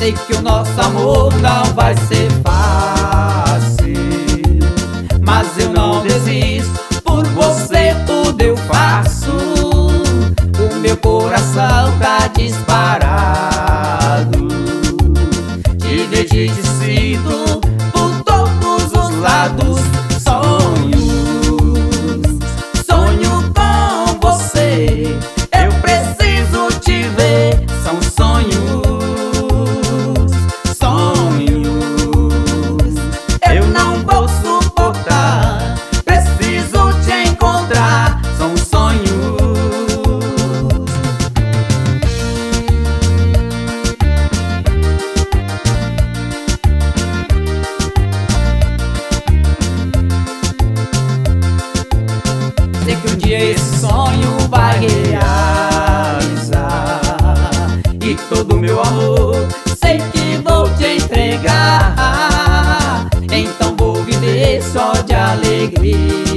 Sei que o nosso amor não vai ser fácil, mas eu não desisto. Por você tudo eu faço. O meu coração tá disparado. Te vejo te sinto por todos os lados. Sonho com você. Eu preciso te ver. São sonhos. Eu não vou suportar. Preciso te encontrar. São sonhos. Sei que um dia esse sonho vai realizar, e todo meu amor sei que vou te entregar. Então vou viver só de alegria.